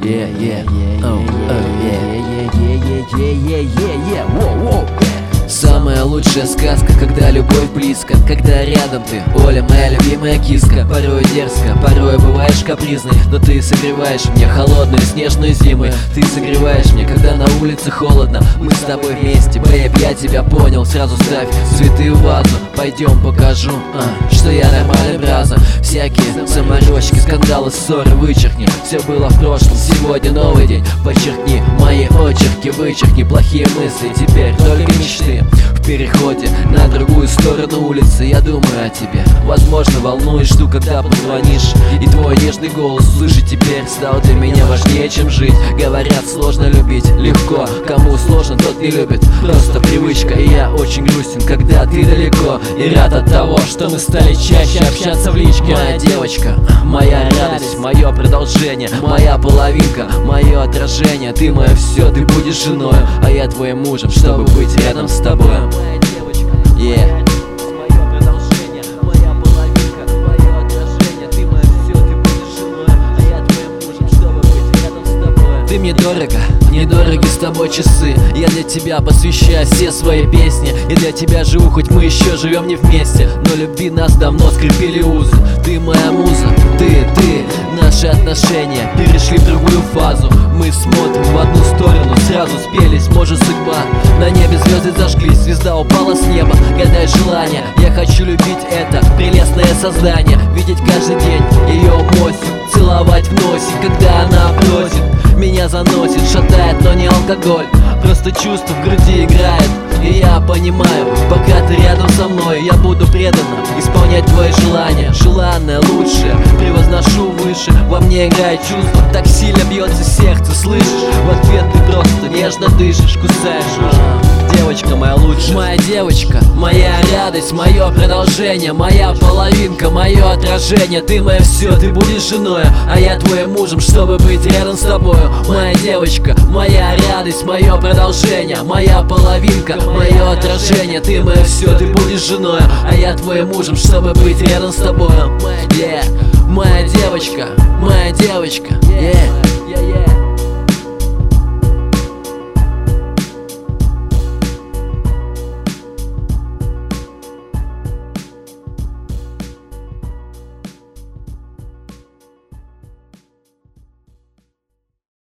Yeah, yeah, oh, yeah. Воу. Самая лучшая сказка, когда любовь близко, когда рядом ты, Оля, моя любимая киска. Порой дерзко, порой бываешь капризной, но ты согреваешь мне холодные снежные зимы. Ты согреваешь мне, когда на улице холодно. Мы с тобой вместе, бэйб, я тебя понял. Сразу ставь цветы в вазу, пойдем покажу, что я нормальный браза. Всякие заморочки, скандалы, ссоры вычеркни. Все было в прошлом, сегодня новый день. Подчеркни мои очерки, вычеркни плохие мысли. Теперь только мечты. В переходе на другую сторону улицы я думаю о тебе. Возможно, волнуюсь, жду, когда позвонишь. И твой нежный голос услышать теперь стал для меня важнее, чем жить. Говорят, сложно любить, легко. Кому сложно, тот не любит. Просто привычка, и я очень грустен, когда ты далеко. И рад от того, что мы стали чаще общаться в личке. Моя девочка, моя радость, мое продолжение, моя половинка, мое отражение. Ты мое все, ты будешь женою, а я твоим мужем, чтобы быть рядом с тобой. Yeah. Ты мне дорого, недороги с тобой часы. Я для тебя посвящаю все свои песни. И для тебя живу, хоть мы еще живем не вместе, но любви нас давно скрепили узы. Ты моя муза, ты, наши отношения перешли в другую фазу. Мы смотрим в одну сторону, сразу спелись, может судьба. На небе звезды зажглись, звезда упала с неба. Гадай желание, я хочу любить это прелестное создание. Видеть каждый день ее мостик, целовать в носик, когда она просит. Меня заносит, шатает, но не алкоголь. Просто чувство в груди играет. И я понимаю, пока ты рядом со мной, я буду преданно исполнять твои желания. Желанное лучшее превозношу выше. Во мне играет чувство, так сильно бьется сердце, слышишь? В ответ ты просто нежно дышишь, кусаешь уши. Девочка моя лучшая, моя девочка, моя радость, мое продолжение, моя половинка, мое отражение. Ты мое все, ты будешь женой, а я твоим мужем, чтобы быть рядом с тобою. Моя девочка, моя радость, мое продолжение, моя половинка, мое отражение. Ты мое все, ты будешь женой, а я твоим мужем, чтобы быть рядом с тобой. Yeah. Моя девочка, yeah.